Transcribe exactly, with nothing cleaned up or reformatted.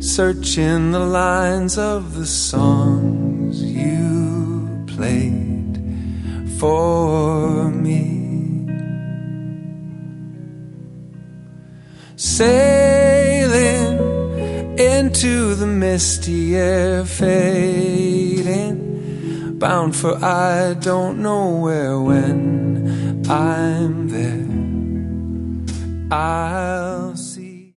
searching the lines of the songs you played for me. Sailing into the misty air, fading, bound for I don't know where. When I'm there, I'll